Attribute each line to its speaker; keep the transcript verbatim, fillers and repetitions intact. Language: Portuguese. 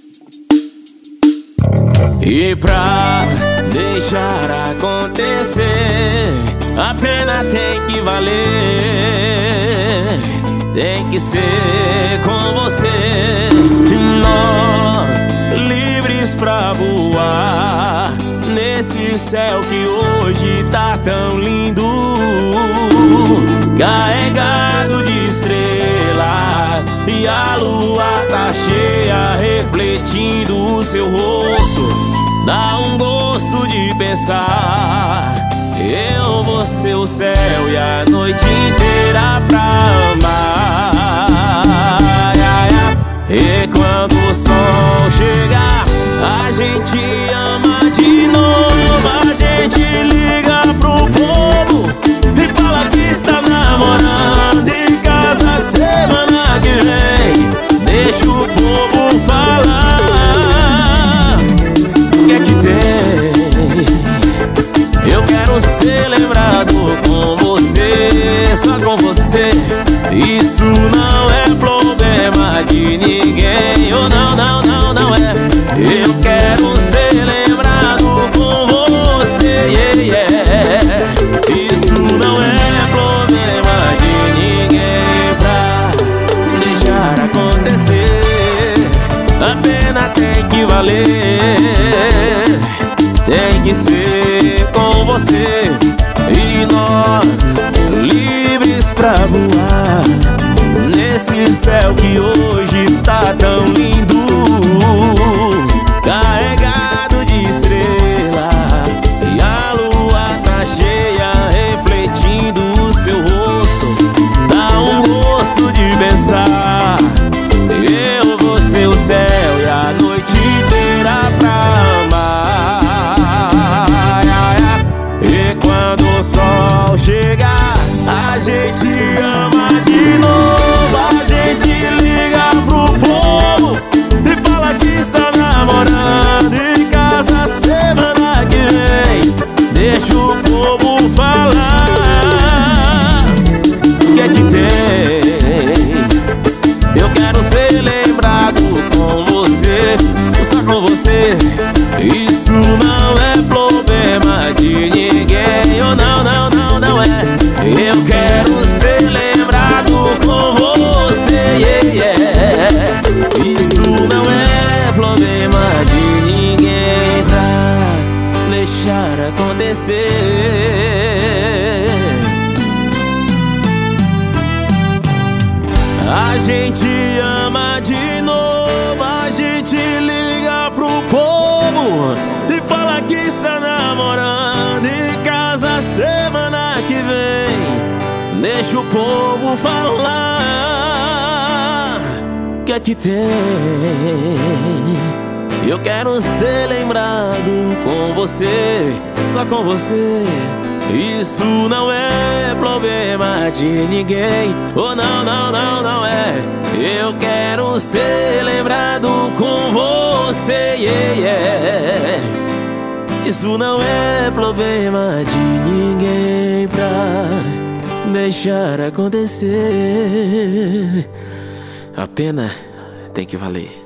Speaker 1: E pra deixar acontecer, a pena tem que valer, tem que ser com você. Nós livres pra voar nesse céu que hoje tá tão lindo, carregado de estrelas, e a lua tá cheia refletindo o seu rosto. Dá um gosto de pensar, eu vou ser o céu e a noite inteira pra amar. E quando o sol chegar, a gente ama de novo. A gente liga pro povo e fala que está namorando, em casa semana que vem. Deixa o povo falar. O que é que tem? Eu quero ser lembrado com você, só com você. Isso não é problema de ninguém. Oh, não, não, não, não é. Eu quero ser lembrado com você, yeah, yeah. Isso não é problema de ninguém. Pra deixar acontecer, a pena tem que valer, tem que ser com você. E nós livres pra voar nesse céu que hoje está tão lindo, carregado de estrelas, e a lua tá cheia refletindo o seu rosto. Dá um gosto de pensar, eu vou ser o céu e a noite inteira pra amar. E quando o sol chegar, a gente ama de novo. A gente liga pro povo e fala que está namorando, em casa semana que vem. Deixa o povo falar. O que é que tem? Eu quero ser lembrado com você, só com você. Isso não é problema de ninguém. Oh, não, não, não, não é. Eu quero ser lembrado com você, yeah, yeah. Isso não é problema de ninguém. Pra deixar acontecer, a gente ama de novo. A gente liga pro povo e fala que está namorando, em casa semana que vem. Deixa o povo falar. O que é que tem? Eu quero ser lembrado com você, só com você. Isso não é problema de ninguém. Oh, não, não, não, não é. Eu quero ser lembrado com você, yeah, yeah. Isso não é problema de ninguém. Pra deixar acontecer, a pena tem que valer.